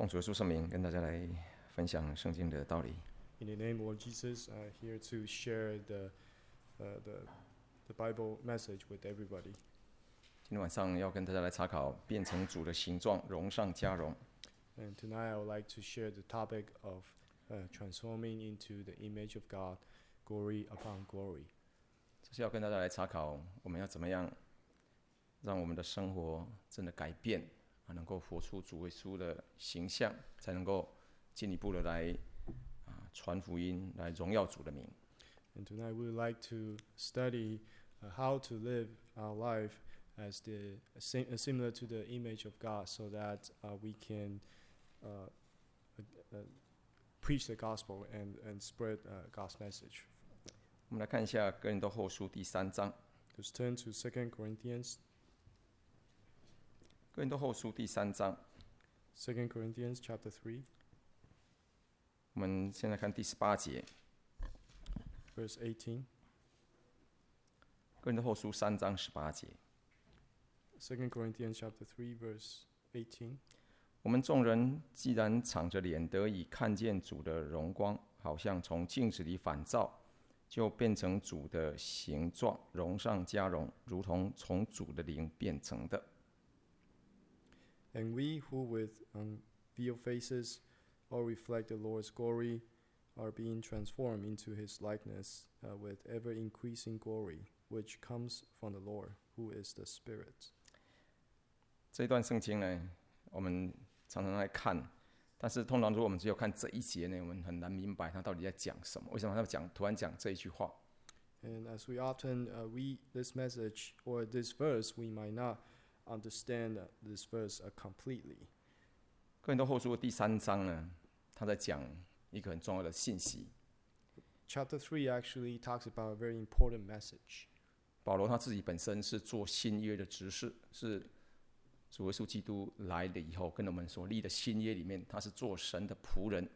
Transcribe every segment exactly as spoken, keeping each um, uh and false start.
奉主耶稣圣名跟大家来分享圣经的道理。 In the name of Lord Jesus, I'm here to share the, uh, the, the Bible message with everybody. 今天晚上要跟大家来查考变成主的形状，荣上加荣。 And tonight I would like to share the topic of uh, transforming into the image of God, glory upon glory. 这是要跟大家来查考，我们要怎么样让我们的生活真的改变，啊，能够活出主耶稣的形象，才能够进一步的来啊传福音，来荣耀主的名。 And tonight we would like to study uh, how to live our life as the sim- uh, similar to the image of God, so that uh, we can uh, uh, uh, preach the gospel and, and spread uh, God's message. 我们来看一下哥林多后书第三章。 Let's turn to Second Corinthians. 哥林多后书第三章， Second Corinthians chapter three, 我们现在看第十八节。 verse eighteen. 哥林多后书三章十八节。 Second Corinthians chapter three, verse eighteen. 我们众人既然敞着脸得以看见主的荣光，好像从镜子里反照，就变成主的形状，荣上加荣，如同从主的灵变成的。 And we who with unveiled faces all reflect the Lord's glory are being transformed into his likeness uh, with ever increasing glory, which comes from the Lord, who is the Spirit. 这一段圣经呢，我们常常来看，但是通常如果我们只有看这一节呢，我们很难明白他到底在讲什么。为什么他讲突然讲这一句话？ And as we often uh, read this message or this verse, we might not understand uh, this verse uh, completely. 哥林多后书第三章呢，他在讲一个很重要的信息。 Chapter three actually talks about a very important message. 保罗他自己本身是做新约的执事，是主耶稣基督来了以后，跟我们所立的新约里面，他是做神的仆人。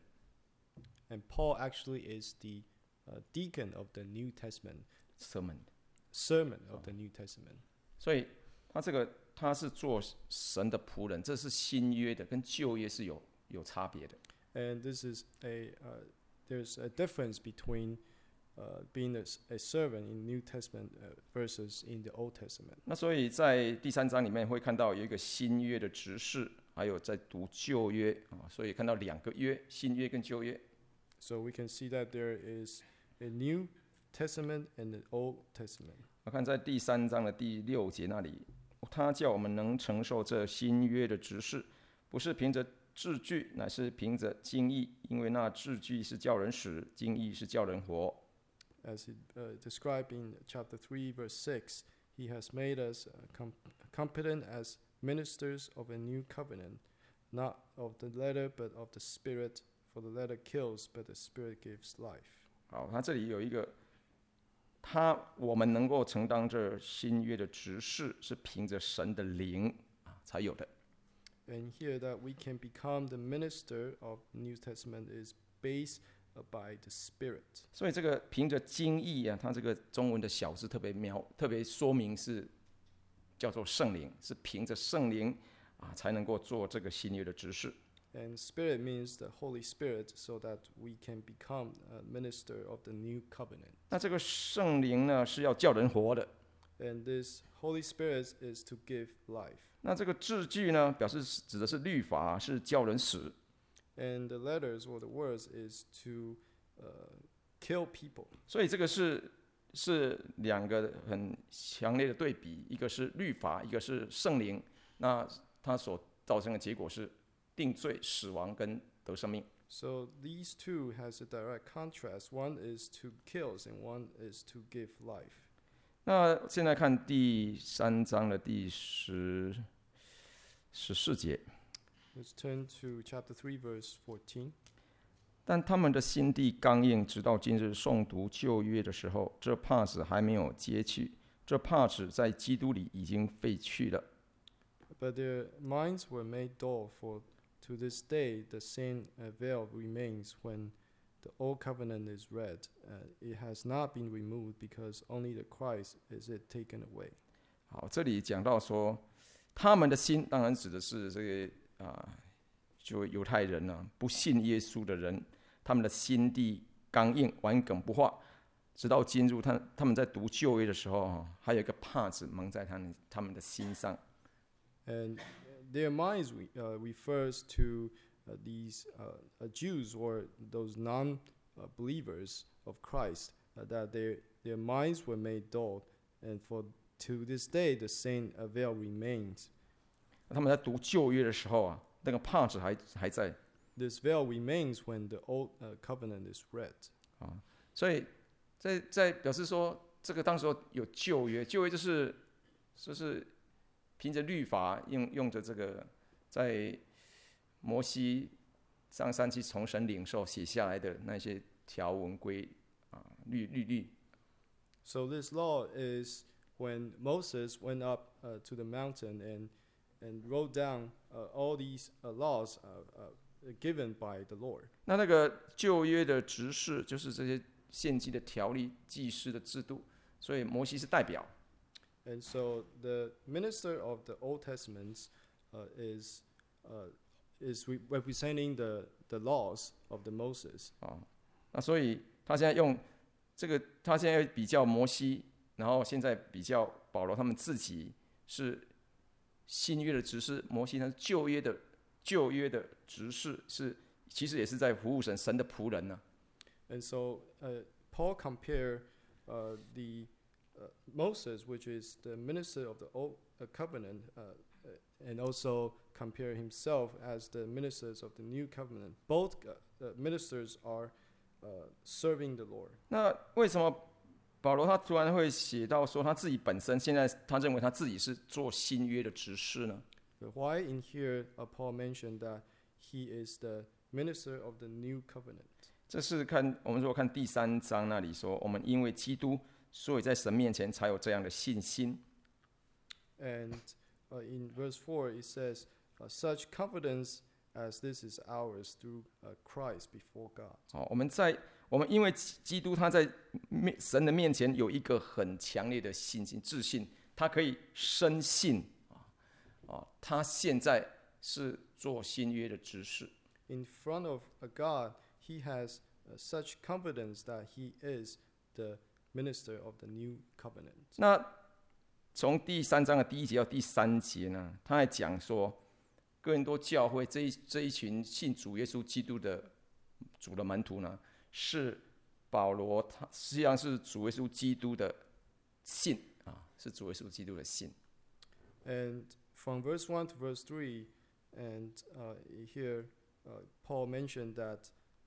And Paul actually is the uh, deacon of the New Testament, sermon， sermon of the New Testament. 所以他这个他是做神的仆人，这是新约的，跟旧约是有有差别的。 And this is a uh, there's a difference between uh, being a, a servant in New Testament uh, versus in the Old Testament. 那所以在第三章里面会看到有一个新约的执事，还有在读旧约啊，所以看到两个约，新约跟旧约。 So we can see that there is a New Testament and an Old Testament. 我看在第三章的第六节那里，他叫我们能承受这新约的执事，不是凭着字句，乃是凭着经意，因为那字句是叫人死，经意是叫人活。 As it, uh, described in chapter three, verse six, he has made us uh, com- competent as ministers of a new covenant, not of the letter, but of the Spirit. For the letter kills, but the Spirit gives life. 好，他这里有一个，他我们能够承担这新约的执事，是凭着神的灵啊才有的。 And here that we can become the minister of New Testament is based uh, by the Spirit. 所以这个凭着经意啊，它这个中文的小字特别描，特别说明是叫做圣灵，是凭着圣灵啊才能够做这个新约的执事。 And Spirit means the Holy Spirit, so that we can become a minister of the new covenant. 那这个圣灵呢是要叫人活的。 And this Holy Spirit is to give life. 那这个字句呢，表示指的是律法，是叫人死。 And the letters or the words is to uh, kill people. 所以这个是是两个很强烈的对比，一个是律法，一个是圣灵。那它所造成的结果是定罪、死亡跟得生命。 So these two has a direct contrast. One is to kill, and one is to give life. 那现在看第三章的第十十四节， Let's turn to chapter three, verse fourteen. 但他们的心地刚硬，直到今日诵读旧约的时候，这帕子还没有揭去，这帕子在基督里已经废去了。 But their minds were made dull, for to this day the same uh, veil remains when the old covenant is read. Uh, it has not been removed, because only the Christ is it taken away. 好，这里讲到说，他们的心当然指的是这个啊、 就犹太人啊，不信耶稣的人，他们的心地刚硬，顽梗不化。直到今日，他他们在读旧约的时候啊，还有一个帕子蒙在他们他们的心上。 And their minds uh, refers to uh, these uh, uh, Jews or those non-believers uh, of Christ, uh, that their their minds were made dull, and for to this day the same uh, veil remains. 他们在读旧约的时候啊，那个帕子还还在。 This veil remains when the old uh, covenant is read. 啊，所以在在表示说，这个当时候有旧约，旧约就是就是凭着律法用用着这个在摩西上山去从神领受写下来的那些条文规啊律律律。 So this law is when Moses went up uh, to the mountain and and wrote down uh, all these uh, laws uh, uh, given by the Lord. 那那个旧约的执事就是这些献祭的条例、祭司的制度，所以摩西是代表。 And so the minister of the Old Testament uh, is uh, is re- representing the the laws of the Moses. 啊，那所以他现在用这个，他现在比较摩西，然后现在比较保罗，他们自己是新约的执事，摩西他是旧约的旧约的执事，是其实也是在服务神神的仆人呢、啊。 And so uh, Paul compare uh, the uh, Moses, which is the minister of the Old uh, Covenant, uh, and also compare himself as the ministers of the New Covenant. Both uh, uh, ministers are uh, serving the Lord. 那为什么保罗他突然会写到说他自己本身现在他认为他自己是做新约的执事呢？ But why in here uh, Paul mentioned that he is the minister of the New Covenant? 这是看我们如果看第三章那里说，我们因为基督，所以在神面前才有这样的信心。 And uh, in verse four it says, uh, "Such confidence as this is ours through uh, Christ before God." 哦，我们在我们因为基督他在面神的面前有一个很强烈的信心、自信，他可以深信啊啊，他现在是做新约的执事。 In front of a God, he has uh, such confidence that he is the minister of the new covenant. 那从第三章的第一节到第三节呢，他还讲说，哥林多教会这一这一群信主耶稣基督的主的门徒呢，是保罗他实际上是主耶稣基督的信啊，是主耶稣基督的信。 And from verse one to verse three, and uh, here uh, Paul mentioned that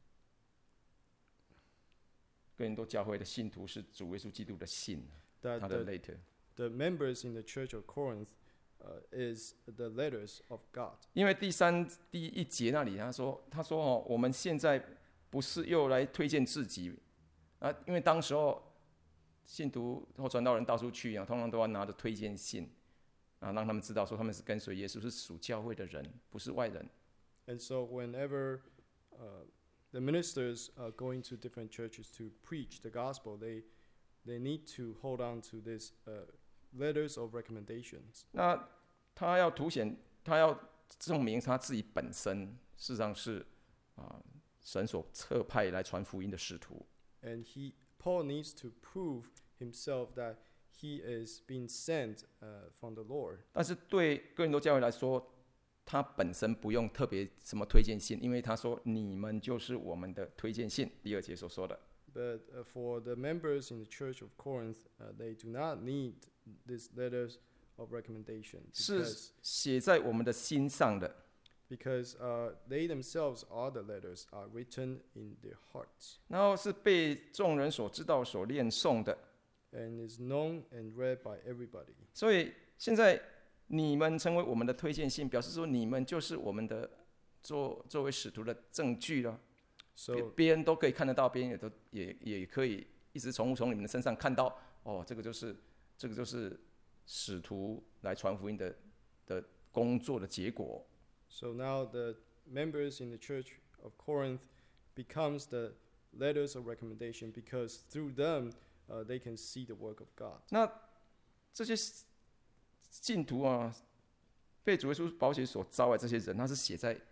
哥林多教会的信徒是主耶稣基督的信， that 他的 the, letter。 the members in the church of Corinth uh, is the letters of God. 因为第三第一节那里他说他说哦，我们现在不是又来推荐自己啊，因为当时候信徒或传道人到处去啊，通常都要拿着推荐信啊，让他们知道说他们是跟随耶稣，是属教会的人，不是外人。 And so whenever uh, the ministers are going to different churches to preach the gospel, they they need to hold on to these uh, letters of recommendations. 那他要凸显，他要证明他自己本身事实上是啊神所特派来传福音的使徒。 And he Paul needs to prove himself that he is being sent uh, from the Lord. 但是对哥林多教会来说，他本身不用特别什么推荐信，因为他说你们就是我们的推荐信。第二节所说的。 But uh, for the members in the church of Corinth, uh, they do not need these letters of recommendation 是 because, 写在我们的心上的。 because uh, they themselves are the letters, are written in their hearts, 然后是被众人所知道、所念诵的。 and is known and read by everybody. 所以现在你们成为我们的推荐信，表示说你们就是我们的作作为使徒的证据了。 So 别别人都可以看得到，别人也都也也可以一直从从你们的身上看到，哦，这个就是这个就是使徒来传福音的的工作的结果。 So now the members in the church of Corinth becomes the letters of recommendation because through them uh, they can see the work of God. 那这些信徒啊，被主耶稣宝血所招来，这些人，他是写在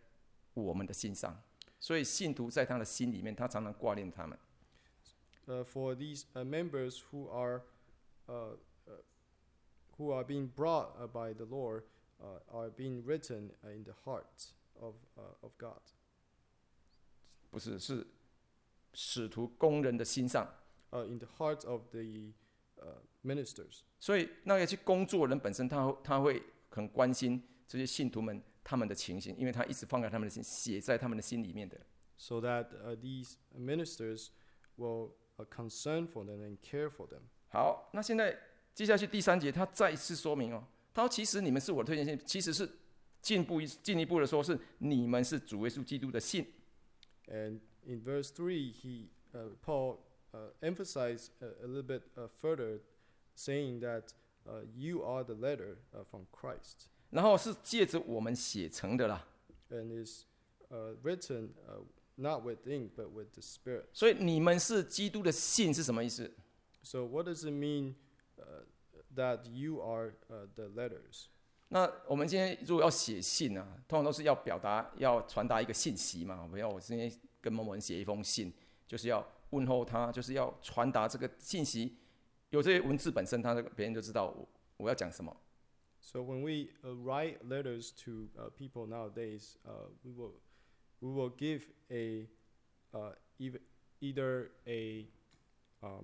我们的心上。所以信徒在他的心里面，他常常挂念他们。 Uh, for these uh, members who are uh, uh, who are being brought uh, by the Lord uh, are being written uh, in the heart of uh, of God. 不是，是使徒工人的心上。 Uh, in the heart of the uh, ministers. 所以那个去工作人本身他，他会很关心这些信徒们他们的情形，因为他一直放在他们的心，写在他们的心里面的。 So that uh, these ministers will uh, concern for them and care for them. 好，那现在接下去第三节，他再一次说明哦，他说其实你们是我的推荐信，其实是进步进一步的说，是你们是主耶稣基督的信。 And in verse three, he uh, Paul uh, emphasized a, a little bit uh, further, saying that uh, you are the letter uh, from Christ. 然后是借着我们写成的啦。 And is uh, written uh, not with ink but with the Spirit. 所以你们是基督的信是什么意思？ So what does it mean uh, that you are uh, the letters? 那我们今天如果要写信啊，通常都是要表达、要传达一个信息嘛。不要我今天跟某某人写一封信，就是要问候他，就是要传达这个信息。有这些文字本身，他别人就知道我我要讲什么。 So when we uh, write letters to uh, people nowadays, uh, we will we will give a uh, either either a um,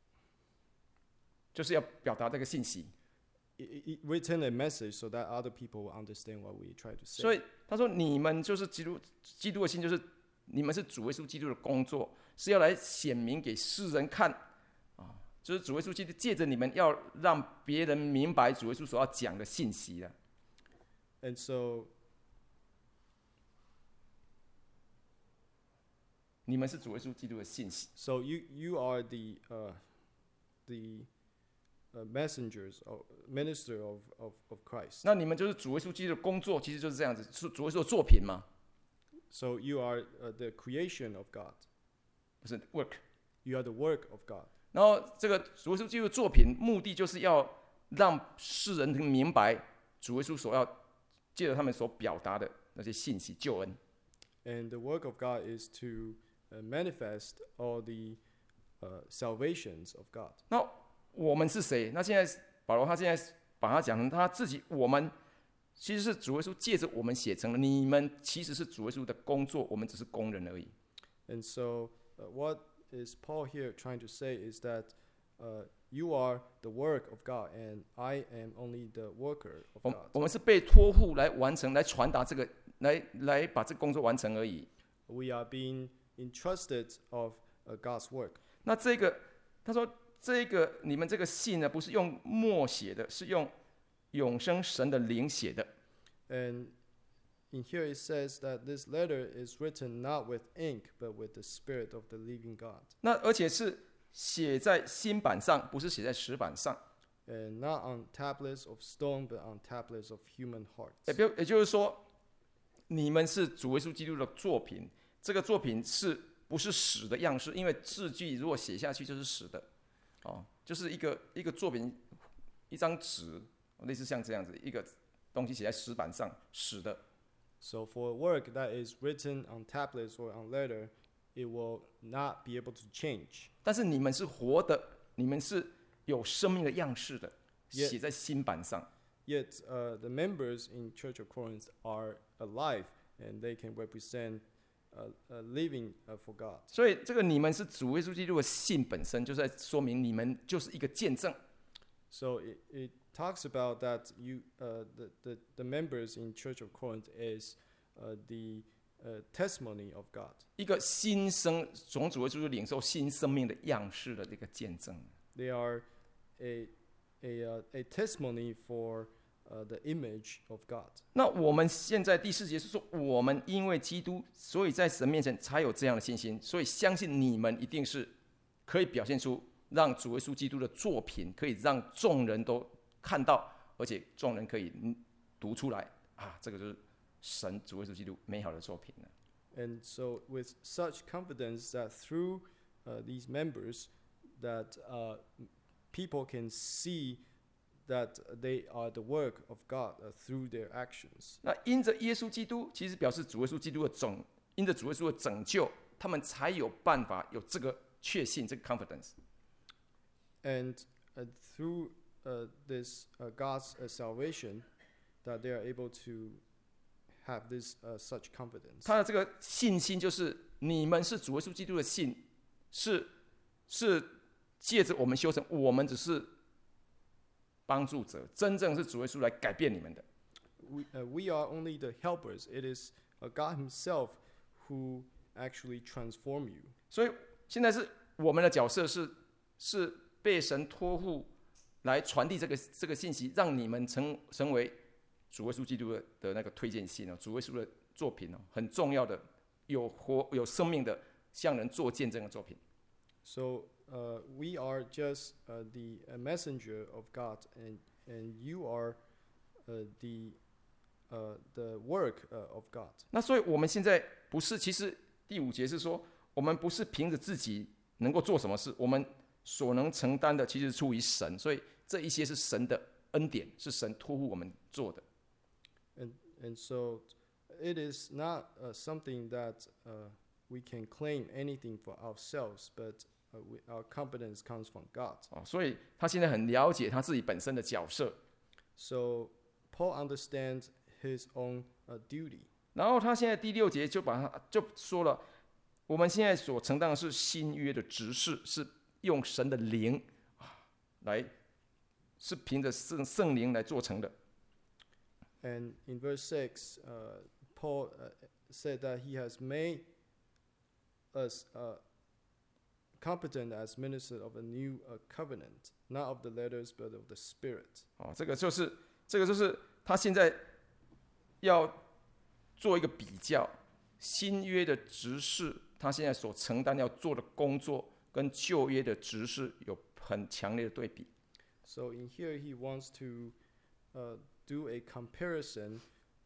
就是要表达这个信息。 i- i- written a message so that other people will understand what we try to say. 所以他说：“你们就是基督，基督的信，就是你们是主耶稣基督的工作，是要来显明给世人看啊，就是主耶稣基督借着你们，要让别人明白主耶稣所要讲的信息的。 And so 你们是主耶稣基督的信息。 so you you are the uh, the uh, messengers or minister of, of, of Christ. 那你们就是主耶稣基督的工作，其实就是这样子，是主耶稣的作品嘛， So you are uh, the creation of God. 不是 work。 You are the work of God. 然后这个主耶稣基督的作品，目的就是要让世人能明白主耶稣所要借着他们所表达的那些信息、救恩。 And the work of God is to uh, manifest all the uh, salvations of God. 那我们是谁？那现在保罗他现在把他讲成他自己，我们其实是主耶稣借着我们写成了，你们其实是主耶稣的工作，我们只是工人而已。 And so uh, what is Paul here trying to say is that uh, you are the work of God and I am only the worker of 我 God. 我们是被托付来完成、来传达这个、来来把这个工作完成而已。 We are being entrusted of uh, God's work. 那这个他说，这个你们这个信呢，不是用墨写的，是用永生神的灵写的。 And in here it says that this letter is written not with ink but with the Spirit of the living God. 那而且是写在新版上，不是写在石板上。 And not on tablets of stone but on tablets of human hearts. 也不也就是说，你们是主耶稣基督的作品。这个作品是不是死的样式？因为字句如果写下去就是死的，哦，就是一个一个作品，一张纸，类似像这样子一个东西写在石板上，死的。 So for a work that is written on tablets or on letter, it will not be able to change. 但是你们是活的，你们是有生命的样式的， Yet- 写在新版上。 Yet uh, the members in Church of Corinth are alive and they can represent uh, uh, living uh, for God. 所以这个你们是主耶稣基督的信本身，就是在说明你们就是一个见证。 So it, it talks about that you uh, the, the, the members in Church of Corinth is uh, the uh, testimony of God. 一个新生从主耶稣领受新生命的样式的这个见证。 They are a a, uh, a testimony for uh, the image of God. 那我们现在第四节是说，我们因为基督，所以在神面前才有这样的信心，所以相信你们一定是可以表现出让主耶稣基督的作品，可以让众人都看到，而且众人可以读出来啊，这个就是神主耶稣基督美好的作品了。 And so with such confidence that through uh, these members that uh, people can see that they are the work of God uh, through their actions. 那因着耶稣基督，其实表示主耶稣基督的拯，因着主耶稣的拯救，他们才有办法有这个确信，这个 confidence。 And uh, through uh, this uh, God's uh, salvation, that they are able to have this uh, such confidence. 他的这个信心就是你们是主耶稣基督的信，是是借着我们修成，我们只是帮助者，真正是主耶稣来改变你们的。 We, uh, we are only the helpers. It is uh, God Himself who actually transform you. 所以现在是我们的角色是是被神托付来传递这个这个信息，让你们成成为主耶稣基督 的, 的那个推荐信哦，主耶稣的作品哦，很重要的，有活有生命的，向人做见证的作品。 So uh, we are just uh, the uh, messenger of God, and and you are uh, the uh, the work uh, of God. 那所以我们现在不是，其实第五节是说，我们不是凭着自己能够做什么事，我们所能承担的其实出于神，所以这一些是神的恩典，是神托付我们做的。 And and so it is not uh, something that uh, we can claim anything for ourselves, but uh, we, our confidence comes from God. 哦，所以他现在很了解他自己本身的角色。 So Paul understands his own uh, duty. 然后他现在第六节就把他就说了，我们现在所承担的是新约的执事，是用神的灵来，是凭着圣圣灵来做成的。 And in verse six, uh, Paul uh, said that he has made us uh, competent as ministers of a new uh, covenant, not of the letters but of the Spirit. 哦，这个就是这个就是他现在要做一个比较，新约的执事，他现在所承担要做的工作，跟旧约的执事有很强烈的对比。 So in here he wants to uh, do a comparison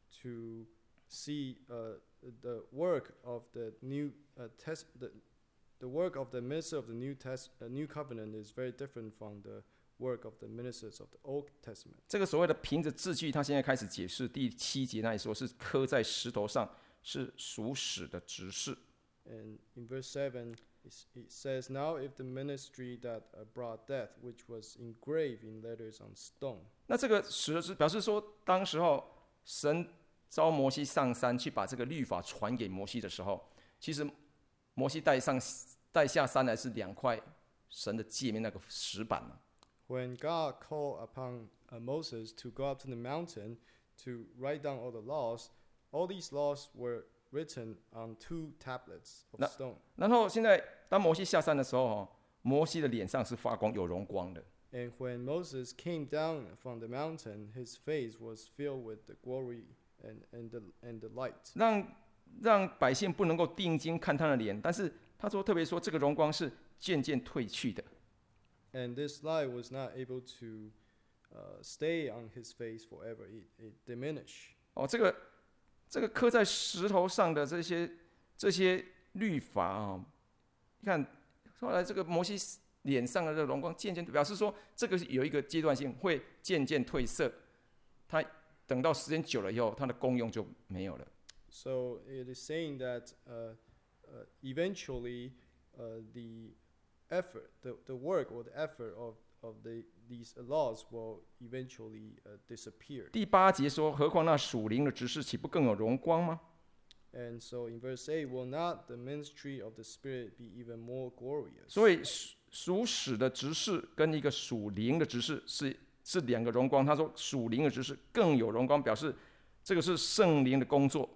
to see uh, the work of the new uh, test the, the work of the minister of the new test uh, new covenant is very different from the work of the ministers of the Old Testament. 这个所谓的凭着字句，他现在开始解释第七节那里说是刻在石头上，是属使的执事。 And in verse seven, it says, "Now if the ministry that uh, brought death, which was engraved in letters on stone." 那这个使是表示说，当时候神召摩西上山去把这个律法传给摩西的时候，其实摩西带上带下山来是两块神的诫命那个石板嘛。 When God called upon uh, Moses to go up to the mountain to write down all the laws, all these laws were written on two tablets of stone. 然后现在当摩西下山的时候，摩西的脸上是发光有荣光的。 And when Moses came down from the mountain, his face was filled with the glory and, and, the, and the light. 让让百姓不能够定睛看他的脸，但是他说特别说这个荣光是渐渐褪去的。 And this light was not able to uh, stay on his face forever. It, it diminished. 哦，这个这个刻在石头上的这些这些律法啊、哦，你看后来这个摩西脸上的这个荣光渐渐表示说，这个有一个阶段性，会渐渐褪色。它等到时间久了以后，它的功用就没有了。 So it is saying that uh, uh, eventually uh, the effort, the, the work or the effort of, of the, these laws will eventually uh, disappear. 第八节说，何况那属灵的执事，岂不更有荣光吗？ And so in verse eight, will not the ministry of the Spirit be even more glorious? 所以属使的执事跟一个属灵的执事是是两个荣光。他说属灵的执事更有荣光，表示这个是圣灵的工作。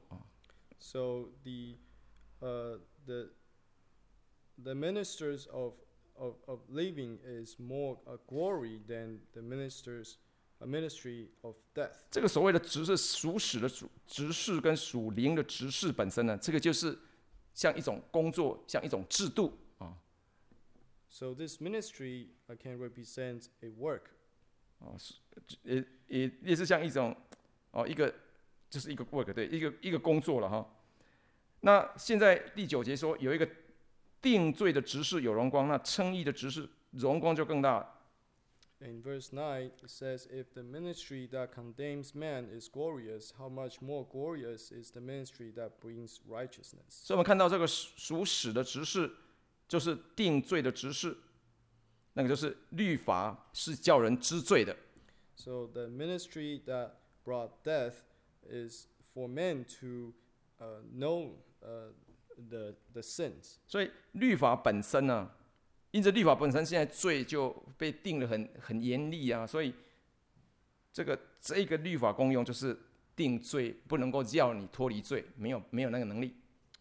So the uh, the the ministers of of, of living is more uh, glory than the ministers a ministry of death. 这个所谓的执事，属使的执事跟属灵的执事本身呢，这个就是像一种工作，像一种制度啊。 So this ministry uh, can represent a work. 哦，也也也是像一种哦，一个就是一个 work， 对，一个一个工作了哈。那现在第九节说有一个定罪的执事有荣光，那称义的执事荣光就更大了。 In verse nine, it says, "If the ministry that condemns man is glorious, how much more glorious is the ministry that brings righteousness?" 所以我们看到这个属死的执事，就是定罪的执事，那个就是律法是叫人知罪的。 So the ministry that brought death is for men to uh, know uh, the the sins. 所以律法本身呢、啊，因着律法本身现在罪就被定得很很严厉啊，所以这个这个律法功用就是定罪，不能够叫你脱离罪，没有没有那个能力。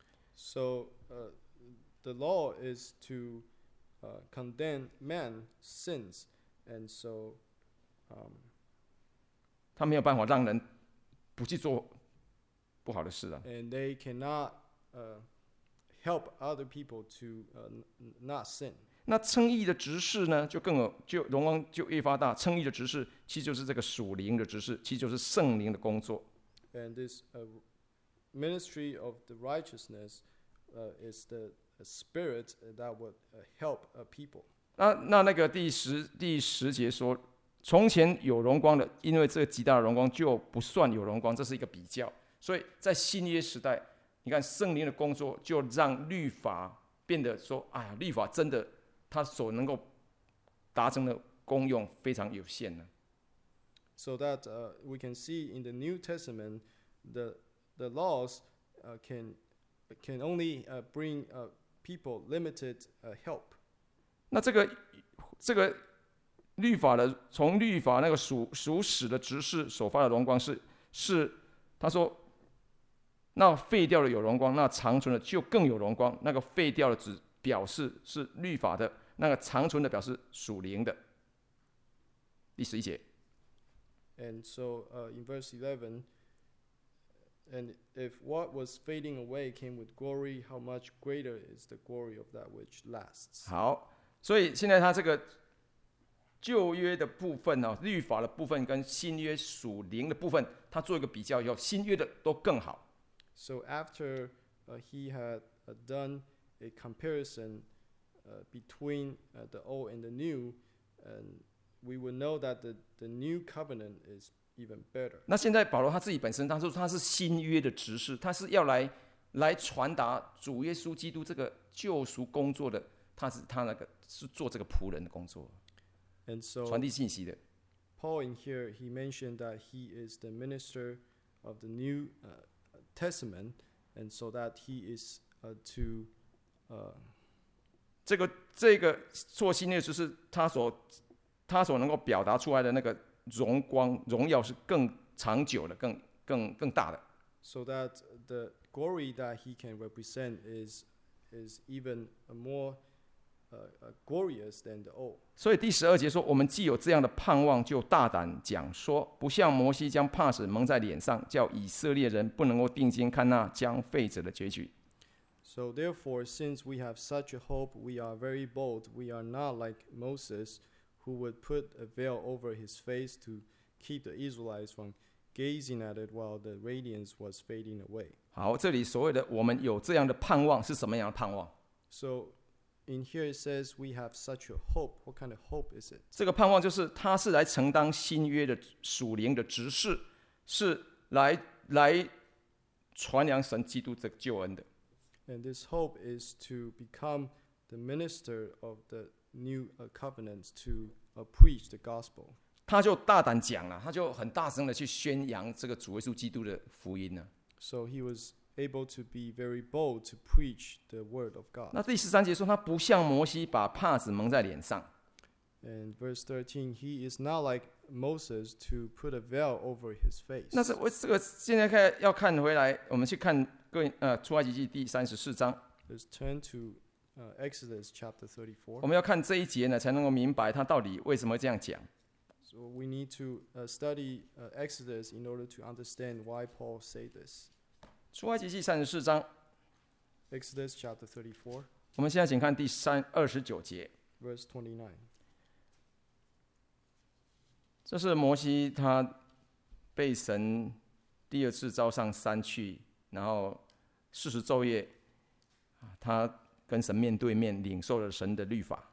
So uh, the law is to uh, condemn man's sins, and so um, 他没有办法让人不去做不好的事啊。 and they cannot uh, help other people to uh, n- not sin. 那称义的执事呢，就更有就荣光就越发大。称义的执事其实就是这个属灵的执事，其实就是圣灵的工作。 And this uh, ministry of the righteousness uh, is the uh, spirit that would uh, help uh, people. 那那那个第十第十节说，从前有荣光的，因为这极大的荣光就不算有荣光，这是一个比较。所以在新约时代，你看圣灵的工作就让律法变得说，哎呀，律法真的它所能够达成的功用非常有限呢。 So that uh, we can see in the New Testament, the the laws uh, can can only uh, bring uh, people limited uh, help. 那这个这个律法的，从律法那个属属死的执事所发的荣光是是，他说，那废掉的有荣光，那长存的就更有荣光。那个废掉的只表示是律法的，那个长存的表示属灵的。第十一节。 And so uh, in verse eleven, and if what was fading away came with glory, how much greater is the glory of that which lasts? 好，所以现在他这个旧约的部分呢、哦，律法的部分跟新约属灵的部分，他做一个比较以后，新约的都更好。 So after uh, he had uh, done a comparison uh, between uh, the old and the new, and we will know that the, the new covenant is even better. 那现在保罗他自己本身，他说他是新约的执事，他是要来来传达主耶稣基督这个救赎工作的，他是他那个是做这个仆人的工作， And so 传递信息的。 Paul in here, he mentioned that he is the minister of the New uh, Testament, and so that he is uh, to uh, 这个这个做新约执事，他所他所能够表达出来的那个荣光荣耀是更长久的，更更更大的。 so that the glory that he can represent is is even more uh, uh, glorious than the old. 所以第十二节说，我们既有这样的盼望，就大胆讲说，不像摩西将帕子蒙在脸上，叫以色列人不能够定睛看那将废者的结局。 So therefore, since we have such a hope, we are very bold. We are not like Moses, who would put a veil over his face to keep the Israelites from gazing at it while the radiance was fading away. 好，这里所谓的我们有这样的盼望是什么样的盼望？ So in here it says we have such a hope. What kind of hope is it? 这个盼望就是他是来承担新约的属灵的执事，是来来传扬神基督这个救恩的。 And this hope is to become the minister of the new uh, covenant to uh, preach the gospel. 他就大胆讲了，他就很大声的去宣扬这个主耶稣基督的福音呢。 So he was able to be very bold to preach the word of God. 那第十三节说，他不像摩西把帕子蒙在脸上。 And verse thirteen, he is not like Moses to put a veil over his face. 那是我这个现在看要看回来，我们去看各呃出埃及记第三十四章， Let's turn to uh, Exodus chapter 我 thirty-four. 们要看这一节呢，才能够明白他到底为什么这样讲。 So we need to uh, study uh, Exodus in order to understand why Paul said this. 出埃及记三十四章， Exodus chapter thirty-four, 我们现在请看第三二十九节， verse twenty-nine. 这是摩西他被神第二次召上山去，然后四十昼夜，他跟神面对面领受了神的律法。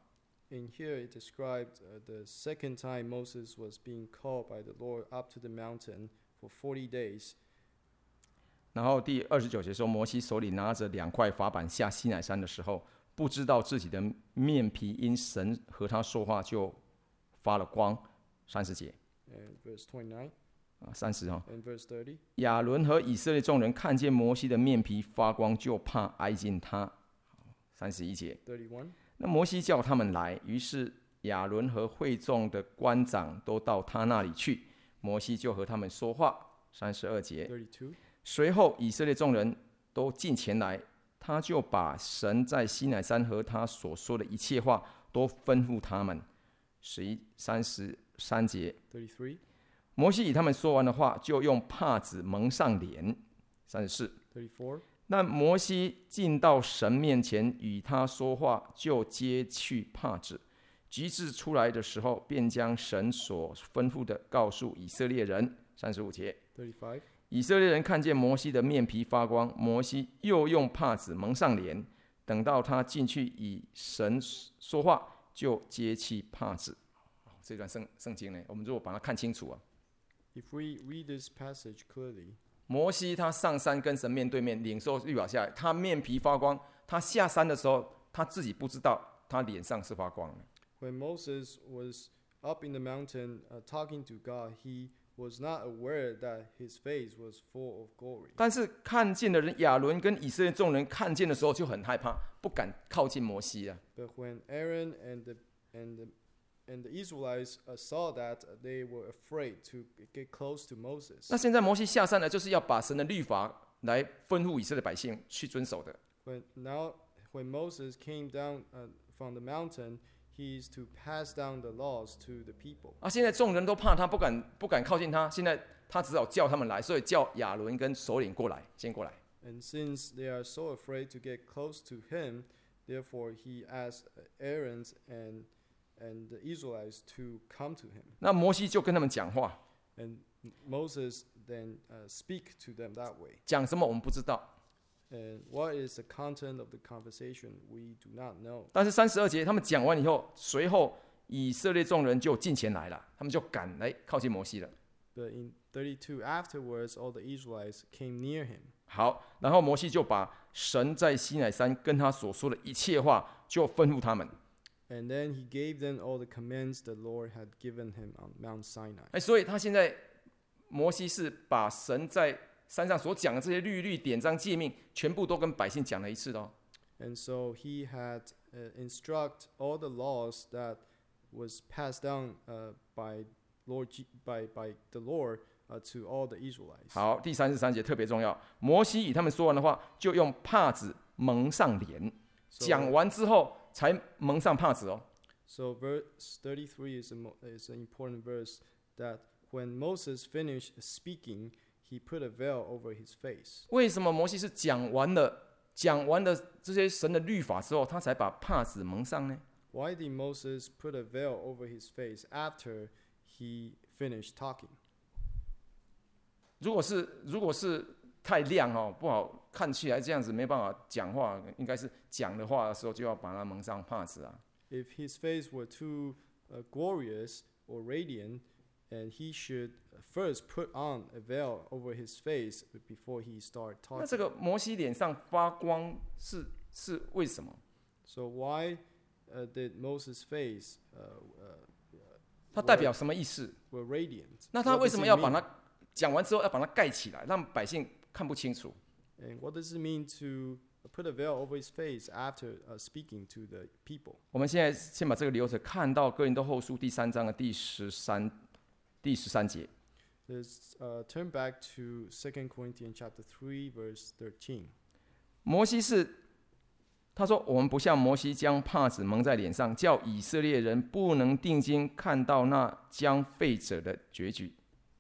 in here it described uh, the second time Moses was being called by the Lord up to the mountain for forty days. 然后第二十九节说，摩西手里拿着两块法板下西乃山的时候，不知道自己的面皮因神和他说话就发了光。三十节。 And verse twenty-nine. 啊，三十哈。 And verse thirty. 亚伦和以色列众人看见摩西的面皮发光，就怕挨近他。三十一节。 thirty-one. 那摩西叫他们来，于是亚伦和会众的官长都到他那里去，摩西就和他们说话。三十二节。 thirty-two. 随后以色列众人都进前来，他就把神在西乃山和他所说的一切话都吩咐他们。十一三十三节。 thirty-three. 摩西以他们说完的话，就用帕子蒙上脸。三十四。 thirty-four. 那摩西进到神面前与他说话，就揭去帕子，及至出来的时候，便将神所吩咐的告诉以色列人。三十五节。 thirty-five. 以色列人看见摩西的面皮发光，摩西又用帕子蒙上脸，等到他进去与神说话，就揭去帕子。这段圣圣经呢，我们如果把它看清楚啊， If we read this passage clearly, 摩西他上山跟神面对面领受律法下来，他面皮发光，他下山的时候他自己不知道他脸上是发光的。 when Moses was up in the mountain uh, talking to God, he was not aware that his face was full of glory. 但是看见的人亚伦跟以色列众人看见的时候就很害怕，不敢靠近摩西啊。 But when Aaron and the and the and the Israelites uh, saw that, uh, they were afraid to get close to Moses. 那现在摩西下山了，就是要把神的律法来吩咐以色列百姓去遵守的。 When now, when Moses came down uh, from the mountain, he is to pass down the laws to the people. 啊，现在众人都怕他，不敢不敢靠近他。现在他只好叫他们来，所以叫亚伦跟首领过来，先过来。 And since they are so afraid to get close to him, therefore he asked Aaron and and the Israelites to come to him. 那摩西就跟他们讲话， And Moses then uh, speak to them that way. 讲什么我们不知道。 And what is the content of the conversation? We do not know. 但是三十二节他们讲完以后，随后以色列众人就进前来了，他们就赶来靠近摩西了。 But in thirty-two, afterwards, all the Israelites came near him. 好，然后摩西就把神在西乃山跟他所说的一切话，就吩咐他们。 And then he gave them all the commands the Lord had given him on Mount Sinai. 哎，所以他现在摩西是把神在山上所讲的这些律律、典章、诫命，全部都跟百姓讲了一次的哦。 And so he had uh, instruct all the laws that was passed down uh, by Lord G- by by the Lord uh, to all the Israelites. 好，第三十三节特别重要。摩西与他们说完的话，就用帕子蒙上脸。 So, 讲完之后才蒙上帕子哦。 so verse thirty-three is a mo- is an important verse that when Moses finished speaking, he put a veil over his face. 为什么摩西是讲完了讲完了这些神的律法之后，他才把帕子蒙上呢？ Why did Moses put a veil over his face after he finished talking? 如果是如果是太亮哦，不好看起来这样子没办法讲话，应该是讲的话的时候就要把它蒙上帕子啊。 If his face were too uh, glorious or radiant, and he should first put on a veil over his face before he start 那这 talking. 个摩西脸上发光是是为什么？ So why uh, did Moses' face uh, uh, 它代表什么意思？ were radiant? 那他 What 为 does 什 it 么要把 mean? 它讲完之后要把它盖起来，让百姓看不清楚？ And what does it mean to put a veil over his face after uh, speaking to the people? 我们现在先把这个流程看到哥林多后书第三章的第十三第十三节。 Let's uh, turn back to Second Corinthians chapter three, verse thirteen. 摩西是他说：“我们不像摩西将帕子蒙在脸上，叫以色列人不能定睛看到那将废者的结局。”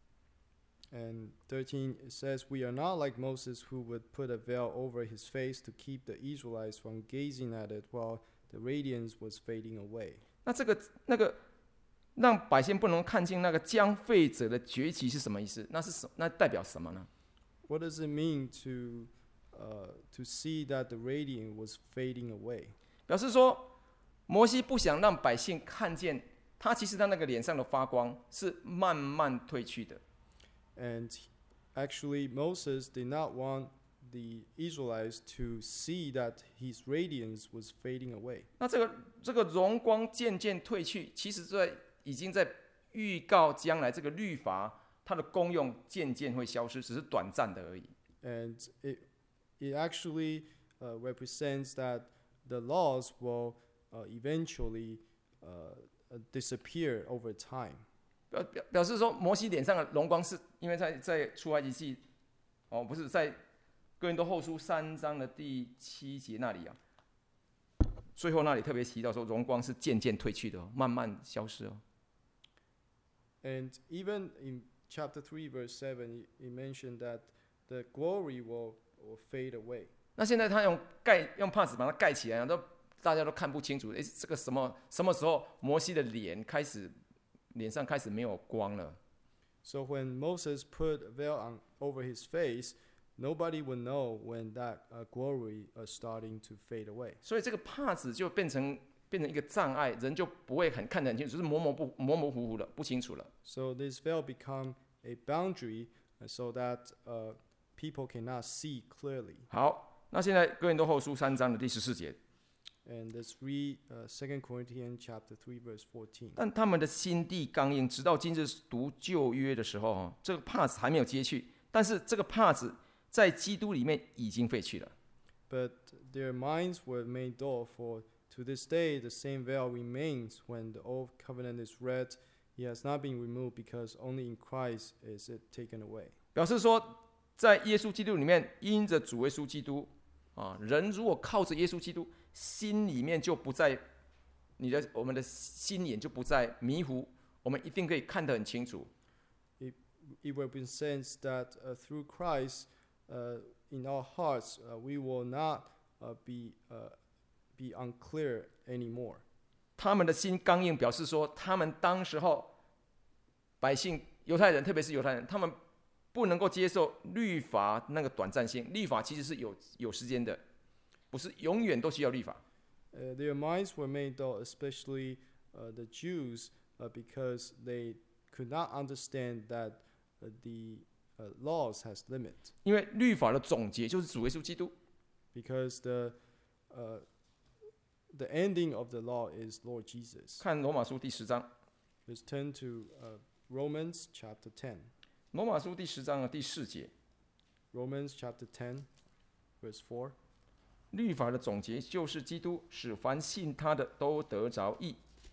And thirteen it says, "We are not like Moses, who would put a veil over his face to keep the Israelites from gazing at it while the radiance was fading away." 那这个那个让百姓不能看见那个将废者的崛起是什么意思？那是什那代表什么呢？ What does it mean to uh, to see that the radiance was fading away? 表示说， 摩西不想让百姓看见他，其实他那个脸上的发光是慢慢褪去的。 And actually, Moses did not want the Israelites to see that his radiance was fading away. 那这个这个荣光渐渐褪去，其实在已经在预告将来这个律法它的功用渐渐会消失，只是短暂的而已。 And it, it actually uh, represents that the laws will uh, eventually uh, uh, disappear over time. 表表表示说，摩西脸上的荣光是因为在在出埃及记，哦，不是在哥林多后书三章的第七节那里啊，最后那里特别提到说，荣光是渐渐褪去的、哦，慢慢消失哦。 And even in chapter three, verse seven, it mentioned that the glory will, will fade away. 那现在他用盖用帕子把它盖起来，都大家都看不清楚。哎，这个什么什么时候摩西的脸开始脸上开始没有光了？ So when Moses put a veil on over his face, nobody would know when that uh, glory is starting to fade away. 所以这个帕子就变成变成一个障碍，人就不会很看得很清楚，就是模模不模模糊糊的，不清楚了。 So this veil become a boundary, uh, so that uh, people cannot see clearly. 好，那现在哥林多后书三章的第十四节， And let's read uh, Second Corinthians chapter three, verse fourteen. 但他们的心地刚硬，直到今日读旧约的时候，这个帕子还没有揭去，但是这个帕子在基督里面已经废去了。 But their minds were made dull, for to this day the same veil remains. When the old covenant is read, it has not been removed, because only in Christ is it taken away. 表示说，在耶稣基督里面，因着主耶稣基督啊，人如果靠着耶稣基督，心里面就不再你的我们的心眼就不再迷糊，我们一定可以看得很清楚。 It, it represents that uh, through Christ, uh, in our hearts, uh, we will not uh, be uh, be unclear anymore. 他们的心刚硬，表示说他们当时候百姓犹太人，特别是犹太人，他们不能够接受律法那个短暂性。律法其实是有有时间的，不是永远都需要律法。 Uh, their minds were made dull, especially uh, the Jews, uh, because they could not understand that uh, the uh, laws has limit. 因为律法的总结就是主耶稣基督。 Because the uh, the ending of the law is Lord Jesus. 看罗马书第十章， Let's turn to uh, Romans chapter ten. 罗马书第十章的第四节， Romans chapter ten, verse four. 律法的总结就是基督，使凡信他的都得着义。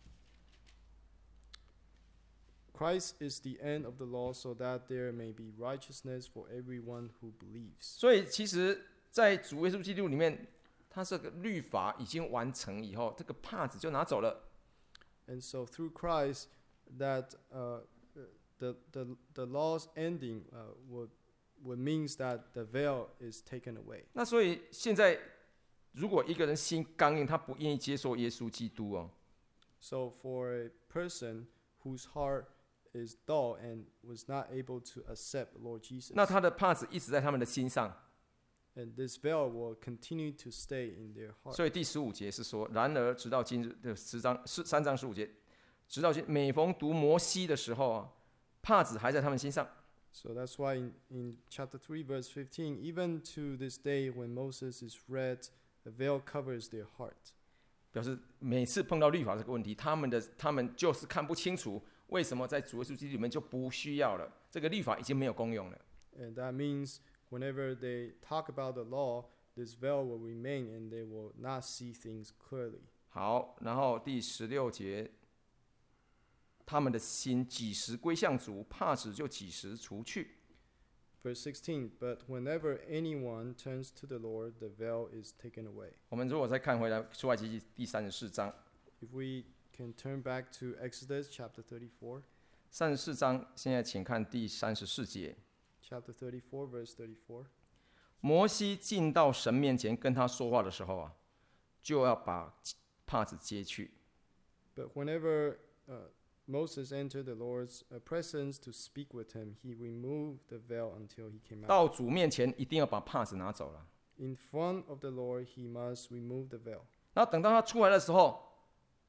Christ is the end of the law, so that there may be righteousness for everyone who believes. 所以其实，在主耶稣基督里面，他这个律法已经完成以后，这个帕子就拿走了。 And so through Christ, that uh, the, the, the law's ending uh, would, would means that the veil is taken away. 那所以现在，如果一个人心刚硬，他不愿意接受耶稣基督哦， So for a person whose heart is dull and was not able to accept Lord Jesus, 那他的帕子一直在他们的心上。 and this veil will continue to stay in their heart. 所以第十五节是说，然而直到今日的十章是三章十五节，直到今每逢读摩西的时候啊，帕子还在他们心上。 So that's why in, in chapter three, verse fifteen, even to this day when Moses is read, the veil covers their heart. 表示每次碰到律法这个问题，他们的他们就是看不清楚，为什么在主耶稣基督里面就不需要了，这个律法已经没有功用了。 And that means whenever they talk about the law, this veil will remain and they will not see things clearly. 好，然后第十六节，他们的心几时归向主，帕子就几时除去。 Verse sixteen, but whenever anyone turns to the Lord, the veil is taken away. 我们如果再看回来出埃及记第三十四章， If we can turn back to Exodus chapter thirty-four, 三十四章，现在请看第三十四节。 chapter thirty-four, verse thirty-four. 摩西进到神面前跟他说话的时候啊，就要把帕子揭去。 But whenever uh, Moses entered the Lord's uh, presence to speak with him, he removed the veil until he came out. 到主面前一定要把帕子拿走了。 In front of the Lord, he must remove the veil. 然后等到他出来的时候，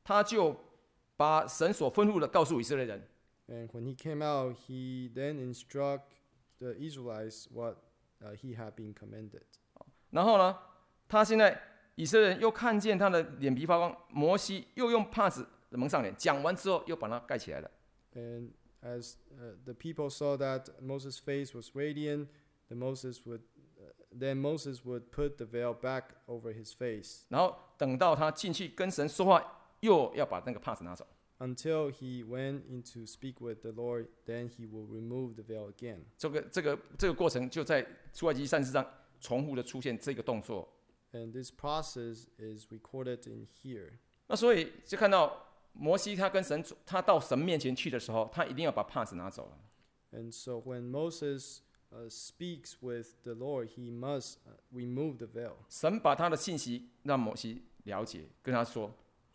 他就把神所吩咐的告诉以色列人。 And when he came out, he then instruct the Israelites what uh, he had been commanded. 然后呢，他现在以色列人又看见他的脸皮发光，摩西又用帕子蒙上脸，讲完之后又把它盖起来了。 And as uh, the people saw that Moses' face was radiant, the Moses would uh, then Moses would put the veil back over his face 然后等到他进去跟神说话，又要把那个帕子拿走。 until he went in to speak with the Lord. Then he will remove the veil again. 这个这个这个过程就在出埃及记三十章重复的出现这个动作。 And this process is recorded in here. 那所以就看到摩西他跟神他到神面前去的时候，他一定要把帕子拿走了。 And so when Moses uh, speaks with the Lord, he must uh, remove the veil. 神把他的信息让摩西了解，跟他说，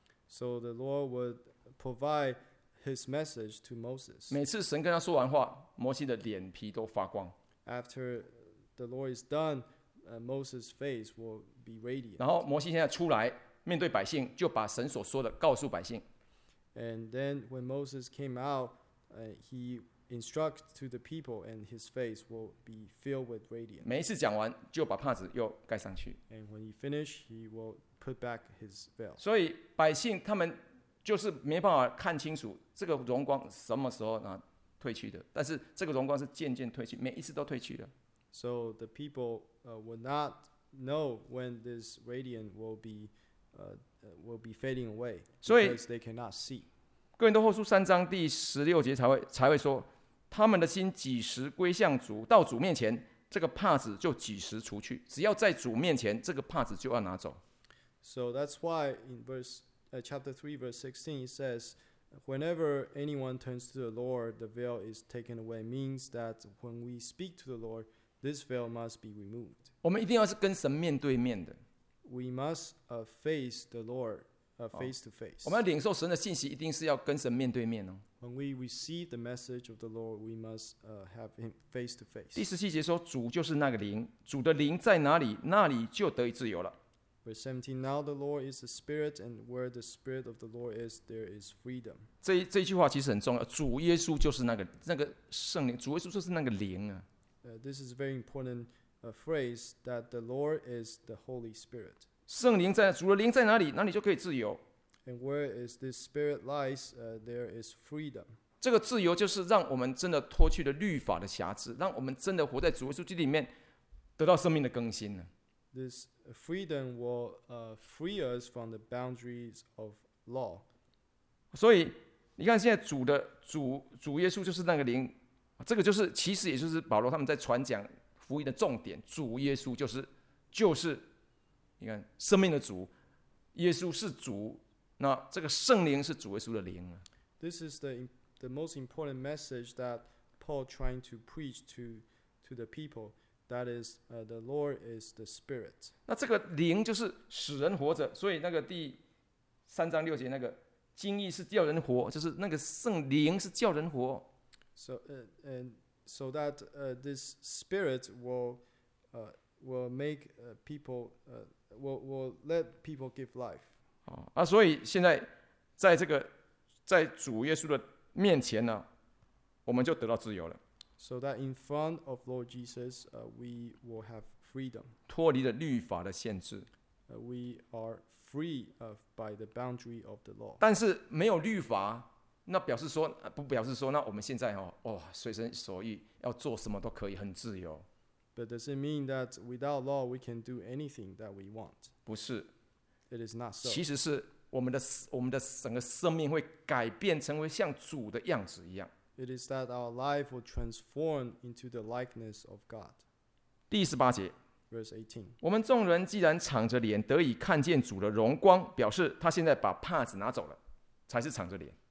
So the Lord would provide his message to Moses. 每次神跟他说完话，摩西的脸皮都发光。 After the Lord is done, uh, Moses' face will be radiant. 然后摩西现在出来面对百姓，就把神所说的告诉百姓。 And then when Moses came out, uh, he instructs to the people, and his face will be filled with radiance. 每一次讲完，就把帕子又盖上去。 And when he finished, he will put back his veil. 所以百姓他们就是没办法看清楚这个荣光什么时候啊退去的，但是这个荣光是渐渐退去，每一次都退去的。 So the people uh, will not know when this radiance will be uh, uh, will be fading away 所以 because they cannot see. 哥林多后书三章第十六节才会才会说，他们的心几时归向主，到主面前，这个帕子就几时除去。只要在主面前，这个帕子就要拿走。 So that's why in verse uh, chapter three, verse sixteen, it says, "Whenever anyone turns to the Lord, the veil is taken away." Means that when we speak to the Lord, this veil must be removed. 我们一定要是跟神面对面的， We must uh, face the Lord uh, face to face. 我们要领受神的信息，一定是要跟神面对面哦。 When we receive the message of the Lord, we must uh, have Him face to 第 face. 十七节说，主就是那个灵，主的灵在哪里，那里就得以自由了。 Verse seventeen. Now the Lord is the Spirit, and where the Spirit of the Lord is, there is freedom. 这一这一句话其实很重要，主耶稣就是那个那个圣灵，主耶稣就是那个灵啊。 Uh, this is a very important uh, phrase that the Lord is the Holy Spirit. 圣灵在，主的灵在哪里，哪里就可以自由。 And where is this Spirit lies, uh, there is freedom. 这个自由就是让我们真的脱去了律法的辖制，让我们真的活在主耶稣基督里面，得到生命的更新了。 This freedom will uh, free us from the boundaries of law. 所以你看，现在主的主主耶稣就是那个灵，这个就是其实也就是保罗他们在传讲福音的重点。主耶稣就是就是你看生命的主，耶稣是主，那这个圣灵是主耶稣的灵啊。 This is the the most important message that Paul trying to preach to to the people. That is, uh, the Lord is the Spirit. 那这个灵就是使人活着，所以那个第三章六节那个经义是叫人活，就是那个圣灵是叫人活。 So uh, and so that uh, this Spirit will uh, will make uh, people uh, will will let people give life. 哦啊，所以现在在这个在主耶稣的面前呢，我们就得到自由了， So that in front of Lord Jesus, uh, we will have freedom. 脱离了律法的限制。 Uh, we are free of, by the boundary of the law. 但是没有律法，那表示说不表示说，那我们现在哦哦随心所欲，要做什么都可以，很自由。 But does it mean that without law we can do anything that we want? 不是， It is not so. 其实是我们的我们的整个生命会改变，成为像主的样子一样。 It is that our life will transform into the likeness of God. 第十八节， Verse eighteen. 我们众人既然敞着脸得以看见主的荣光，表示他现在把帕子拿走了，才是敞着脸。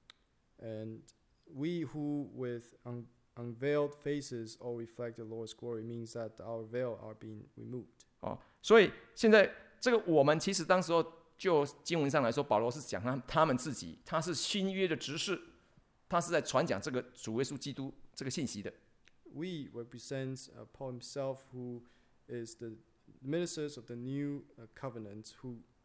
And we who with un- unveiled faces all reflect the Lord's glory means that our veil are being removed. 哦，所以现在这个我们其实当时候就经文上来说，保罗是讲他他们自己，他是新约的执事，他是在传讲这个主耶稣基督这个信息的。 We represent uh, Paul himself, who is the ministers of the new uh, covenant, who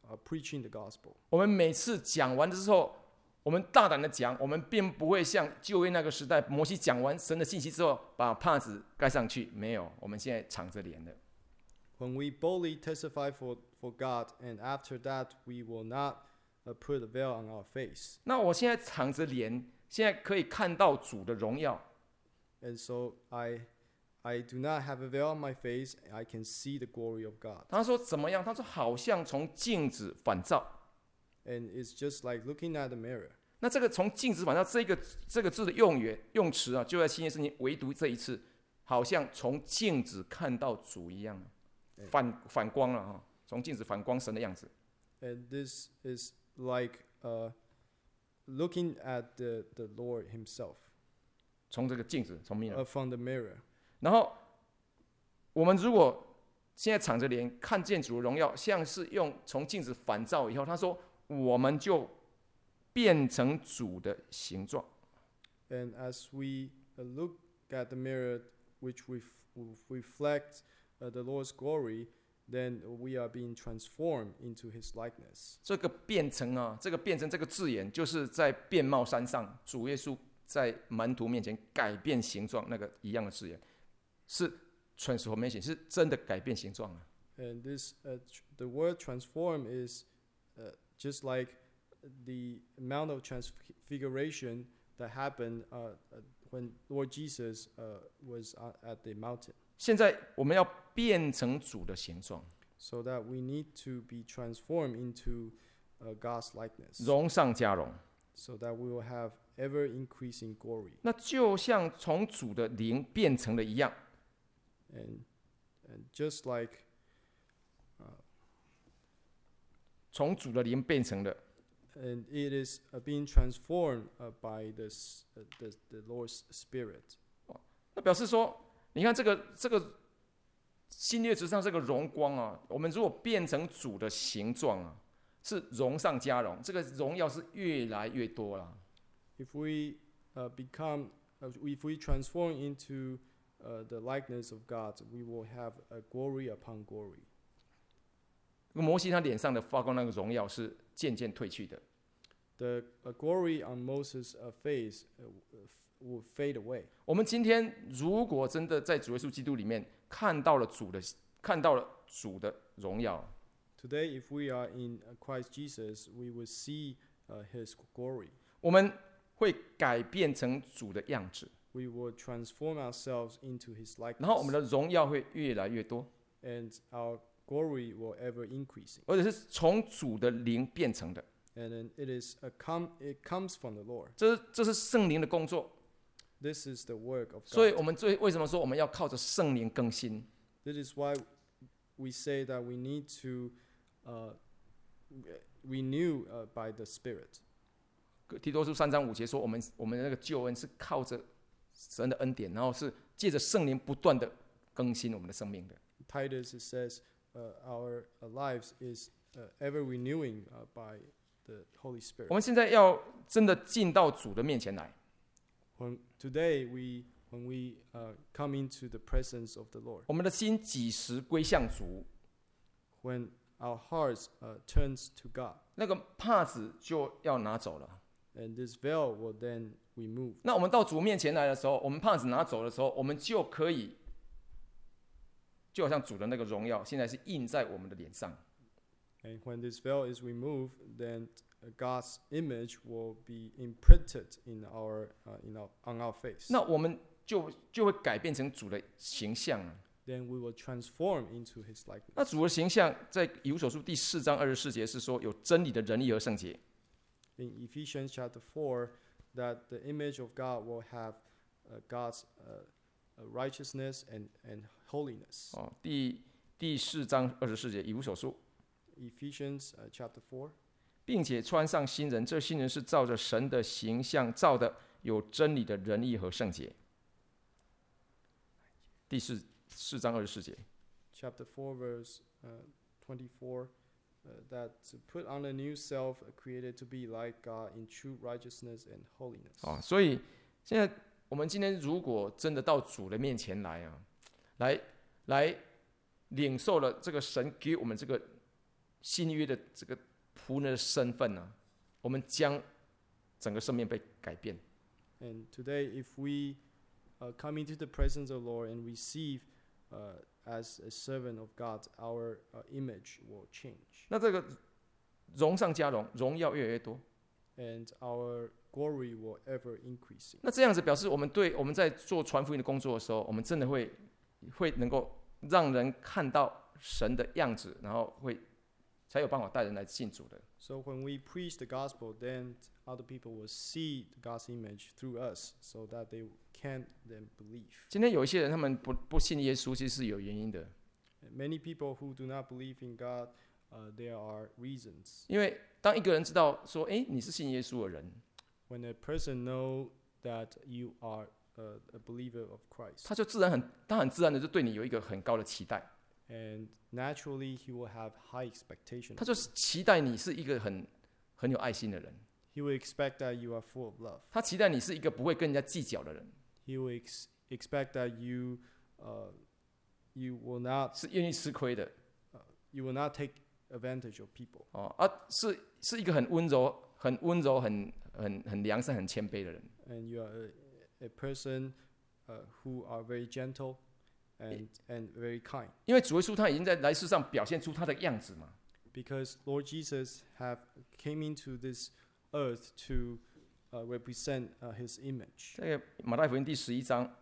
uh, preaching the gospel. 我们每次讲完之后，我们大胆的讲，我们并不会像旧约那个时代，摩西讲完神的信息之后，把帕子盖上去，没有，我们现在敞着脸的。 When we boldly testify for, for God, and after that we will not uh, put a veil on our face. 那我现在敞着脸，现在可以看到主的荣耀。 And so I, I do not have a veil on my face. I can see the glory of God. 他说怎么样？他说好像从镜子反照。 And it's just like looking at the mirror. 那这个从镜子反照这个这个字的用语用词啊，就在新约圣经，唯独这一次，好像从镜子看到主一样。反反光了哈，从镜子反光神的样子。 And this is like uh, looking at the, the Lord Himself. 从这个镜子，从 mirror， uh, from the mirror. 然后我们如果现在敞着脸看见主的荣耀，像是用从镜子反照以后，他说我们就变成主的形状。 And as we uh, look at the mirror, which we reflect Uh, the Lord's glory, then we are being transformed into His likeness. 这个变成啊，这个变成这个字眼，就是在变貌山上，主耶稣在门徒面前改变形状那个一样的字眼，是 transformation， 是真的改变形状啊。 And this, uh, tr- the word transform is uh, just like the amount of transfiguration that happened uh, uh, when Lord Jesus uh, was uh, at the mountain. 现在我们要变成主的形状， So that we need to be transformed into uh, God's likeness. 荣上加荣。 So that we will have ever increasing glory. 那就像从主的灵变成的一样， And, and just like 从主的灵变成的。 and it is uh, being transformed uh, by the, s- uh, the the Lord's Spirit. 那表示说，你看这个这个新约之上这个荣光啊，我们如果变成主的形状啊，是荣上加荣，这个荣耀是越来越多了。 If we uh, become, uh, if we transform into uh, the likeness of God, we will have a glory upon glory. 摩西他脸上的发光那个荣耀是渐渐褪去的。 The uh, glory on Moses' uh, face uh, will fade away. 我们今天如果真的在主耶稣基督里面看到了主的看到了主的荣耀， Today, if we are in uh, Christ Jesus, we will see uh, His glory. 我们会改变成主的样子， We will transform ourselves into His 然后我们 likeness, 的荣耀会越来越多， and our glory will ever increasing. 而且是从主的灵变成的。 And then it is a com- it comes from the Lord. 这这是圣灵的工作。 This is the work of 所以 God. 我们最为什么说我们要靠着圣灵更新？ This is why we say that we need to uh, renew uh, by the Spirit. 提多书三章五节说，我们我们的那个救恩是靠着神的恩典，然后是借着圣灵不断的更新我们的生命的。 Titus it says uh, our uh, lives is uh, ever renewing uh, by the Holy 我 Spirit. 们现在要真的进到主的面前来， When today we when we uh, come into the presence of the Lord, 我们的心几时归向主， when our hearts uh, turns to God, 那个帕子就要拿走了。 and this veil will then remove. 那我们到主面前来的时候，我们帕子拿走的时候，我们就可以，就好像主的那个荣耀，现在是印在我们的脸上。 And when this veil is removed, then uh, God's image will be imprinted in our, uh, in our on our face. 那我们就就会改变成主的形象了。 Then we will transform into His likeness. 那主的形象在以弗所书第四章二十四节是说有真理的仁义和圣洁。 In Ephesians chapter four, that the image of God will have uh, God's uh, uh, righteousness and, and holiness. 哦，第第四章二十四节以弗所书， Ephesians uh, chapter four, 并且穿上新人，这新人是照着神的形象造的，有真理的仁义和圣洁。第四四章二十四节。 chapter four, verse uh, twenty-four, uh, that to put on a new self, uh, created to be like God in true righteousness and holiness. 啊，所以现在我们今天如果真的到主的面前来啊，来来领受了这个神给我们这个新约的这个仆人的身份啊，我们将整个生命被改变。 And today, if we uh, come into the presence of the Lord and receive uh, as a servant of God, our uh, image will change. 那这个荣上加荣，荣耀越来越多。 And our glory will ever increasing. 那这样子表示，我们对我们在做传福音的工作的时候，我们真的会会能够让人看到神的样子，然后会才有办法带人来信主的。 So when we preach the gospel, then other people will see God's image through us, so that they can then believe. 今天有一些人，他们不不信耶稣，其实是有原因的。 Many people who do not believe in God, uh, there are reasons. 因为当一个人知道说，哎，你是信耶稣的人， When a person know that you are a, a believer of Christ, 他就自然很，他很自然的就对你有一个很高的期待。 and naturally he will have high expectations. 他就是期待你是一个很很有爱心的人， He will expect that you are full of love. 他期待你是一个不会跟人家计较的人， He will ex- expect that you, uh, you will not, 是愿意吃亏的 you will not take advantage of people. 哦，啊，是是一个很温柔、很温柔、很很很良善、很谦卑的人。 And you are a, a person uh, who are very gentle and, and very kind. 因为主耶稣他已经在来世上表现出他的样子嘛， Because Lord Jesus have came into this earth to uh, represent uh, His image. 这个马太福音第十一章，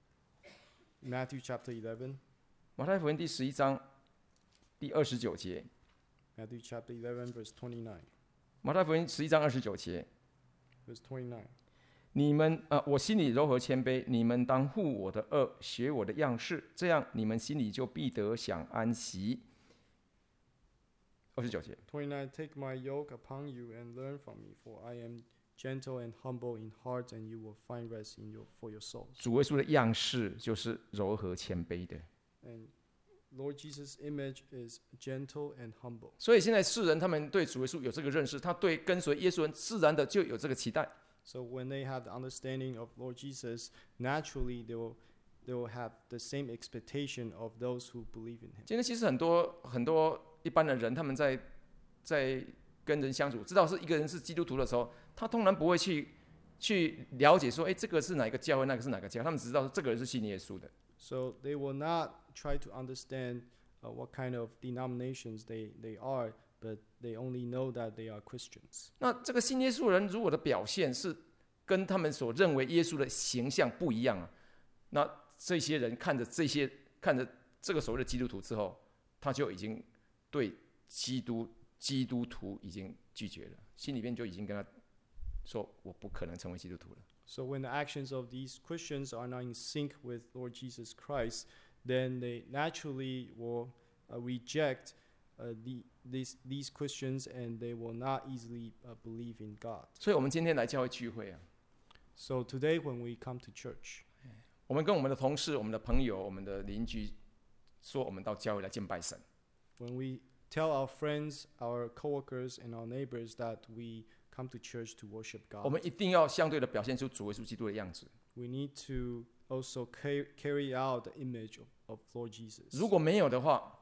Matthew chapter eleven, 马太福音第十一章第二十九节， Matthew chapter eleven, verse twenty-nine, 马太福音十一章二十九节， verse twenty-nine. 你们啊、呃，我心里柔和谦卑，你们当护我的恶，学我的样式，这样你们心里就必得享安息。二十九节， twenty-nine. Take my yoke upon you and learn from me, for I am gentle and humble in heart, and you will find rest in your for your souls. 主耶稣的样式就是柔和谦卑的。 And Lord Jesus' image is gentle and humble. 所以现在世人他们对主耶稣有这个认识，他对跟随耶稣人自然的就有这个期待。 So when they have the understanding of Lord Jesus, naturally they will they will have the same expectation of those who believe in Him. 今天其实很多很多一般的人，他们在在跟人相处，知道是一个人是基督徒的时候，他通常不会去去了解说，哎，这个是哪个教会，那个是哪个教会，他们只知道说这个人是信耶稣的。 So they will not try to understand uh, what kind of denominations they, they are, but they only know that they are Christians. 那这个信耶稣的人，如果的表现是跟他们所认为耶稣的形象不一样啊，那这些人看着这些看着这个所谓的基督徒之后，他就已经对基督基督徒已经拒绝了，心里面就已经跟他说，我不可能成为基督徒了。 So when the actions of these Christians are not in sync with Lord Jesus Christ, then they naturally will uh, reject uh, the, these, these Christians, and they will not easily uh, believe in God. 所以我们今天来教会聚会啊， So today when we come to church, 我们跟我们的同事、我们的朋友、我们的邻居说，我们到教会来敬拜神。 when we tell our friends, our coworkers, and our neighbors that we come to church to worship 我 God, 们一定要相对的表现出主耶稣基督的样子。 we need to also ca- carry out the image of, of Lord Jesus. 如果没有的话，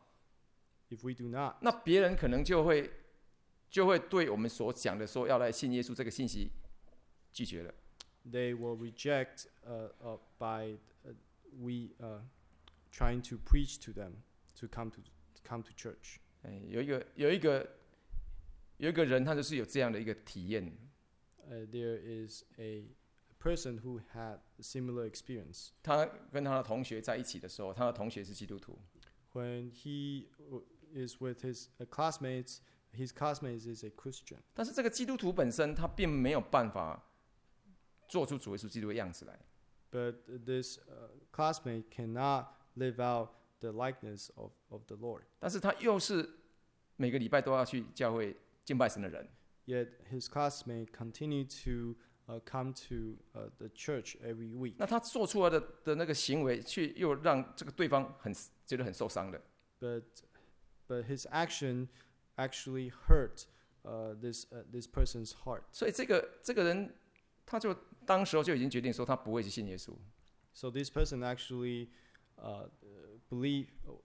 If we do not, 那别人可能就会就会对我们所讲的说要来信耶稣这个信息拒绝了。 they will reject uh, uh, by uh, we uh, trying to preach to them to come to, to come to church. 哎，有一个有一个有一个人，他就是有这样的一个体验。 Uh, there is a person who had a similar experience. 他跟他的同学在一起的时候，他的同学是基督徒， When he w- is with his uh, classmates, his classmates is a Christian. 但是这个基督徒本身他并没有办法做出主耶稣基督的样子来。 But this uh, classmate cannot live out the likeness of, of the Lord. 但是他又是每个礼拜都要去教会敬拜神的人， Yet his classmate continue to uh, come to uh, the church every week. 那他做出来的的那个行为，却又让这个对方很觉得很受伤的。 But but his action actually hurt uh, this uh, this person's heart. 所以这个这个人，他就当时候就已经决定说，他不会去信耶稣。 So this person actually uh, believe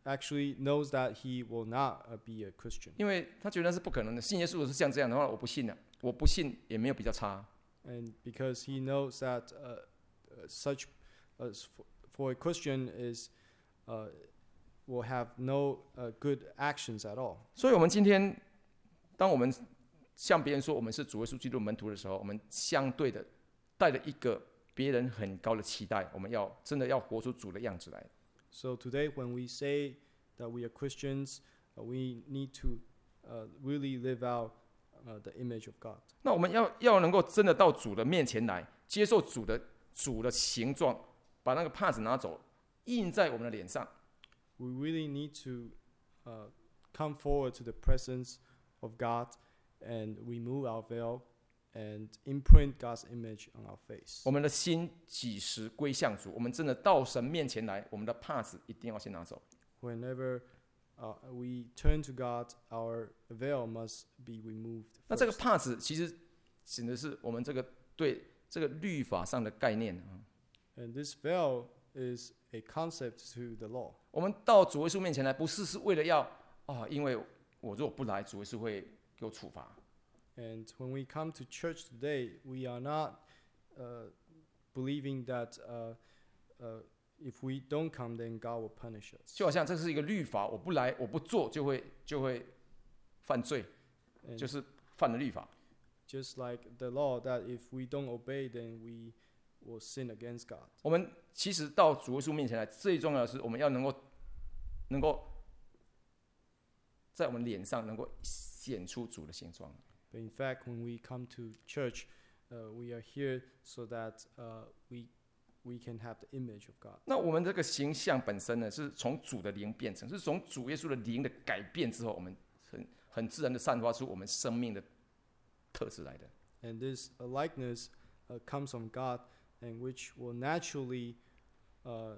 actually knows that he will not uh, be a Christian. 因为他觉得那是不可能的。信耶稣是像这样的话，我不信了，我不信也没有比较差。 And because he knows that uh, uh, such as for, for a Christian is uh, will have no uh, good actions at all. 所以，我们今天当我们向别人说我们是主耶稣基督门徒的时候，我们相对的带着一个别人很高的期待，我们要真的要活出主的样子来。 So today, when we say that we are Christians, uh, we need to uh, really live out uh, the image of God. 那我们要要能够真的到主的面前来，接受主的主的形状，把那个帕子拿走，印在我们的脸上。 We really need to uh, come forward to the presence of God and remove our veil and imprint God's image on our face. 我们的心几时归向主，我们真的到神面前来，我们的帕子一定要先拿走。 Whenever uh, we turn to God, our veil must be removed 那这个 first. 帕子其实指的是我们这个对这个律法上的概念啊。 And this veil is a concept to the law. 我们到主耶稣面前来，不是是为了要啊，因为我如果不来，主耶稣会给我处罚。 And when we come to church today, we are not uh, believing that uh, uh, if we don't come, then God will punish us. 就好像这是一个律法，我不来，我不做，就会就会犯罪， And 就是犯了律法。 just like the law, that if we don't obey, then we will sin against God. 我们其实到主耶稣面前来，最重要的是我们要能够能够在我们脸上能够显出主的形状。 But in fact, when we come to church, uh, we are here so that uh, we we can have the image of God. 那我们这个形象本身呢，是从主的灵变成，是从主耶稣的灵的改变之后，我们很很自然的散发出我们生命的特质来的。 And this uh, likeness uh, comes from God, and which will naturally uh,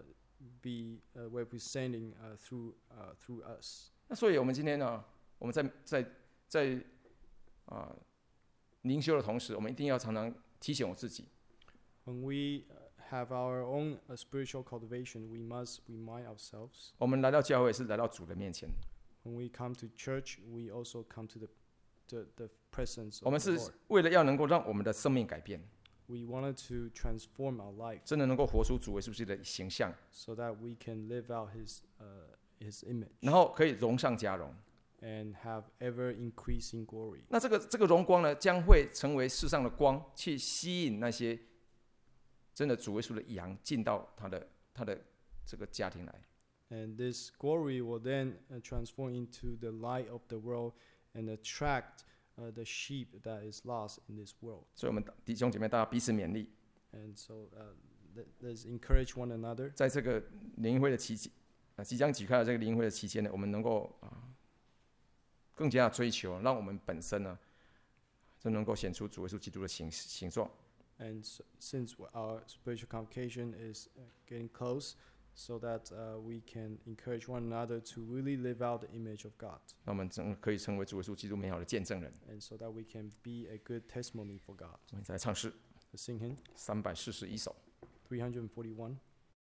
be uh, representing uh, through uh, through us. 那所以我们今天呢，我们在在在啊灵修的同时，我们一定要常常提醒我自己， When we uh, have our own uh, spiritual cultivation, we must remind ourselves. 我们来到教会是来到主的面前， When we come to church, we also come to the the, the presence 我 of 们 the 是 Lord. 为了要能够让我们的生命改变， We wanted to transform our life 真的能够活出主耶稣基督的形象， so that we can live out His uh, His image 然后可以荣上加荣。 and have ever increasing glory. 那这个这个荣光呢，将会成为世上的光，去吸引那些真的主耶稣的羊进到他的他的这个家庭来。 And this glory will then uh, transform into the light of the world and attract uh, the sheep that is lost in this world. 所以，我们弟兄姐妹大家彼此勉励， And so uh, let, let's encourage one another. 在这个灵会的期间，啊，即将举开的这个灵会的期间呢，我们能够啊，更加追求，让我们本身呢，就能够显出主耶稣基督的形形状。 And so, since our spiritual convocation is uh, getting close, so that uh, we can encourage one another to really live out the image of God, 那我们真可以成为主耶稣基督美好的见证人。 and so that we can be a good testimony for God. 我们再来唱诗 Let's sing hymn 三百四十一首。 three hundred forty-one.